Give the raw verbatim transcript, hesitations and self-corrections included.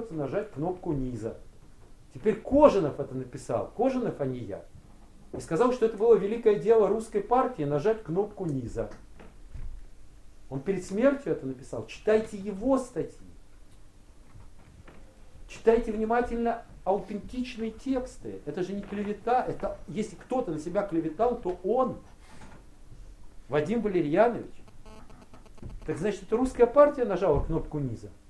придется нажать кнопку низа. Теперь Кожинов это написал, Кожинов, а не я. И сказал, что это было великое дело русской партии нажать кнопку низа. Он перед смертью это написал. Читайте его статьи. Читайте внимательно аутентичные тексты. Это же не клевета. Это, если кто-то на себя клеветал, то он, Вадим Валерьянович. Так значит, это русская партия нажала кнопку низа.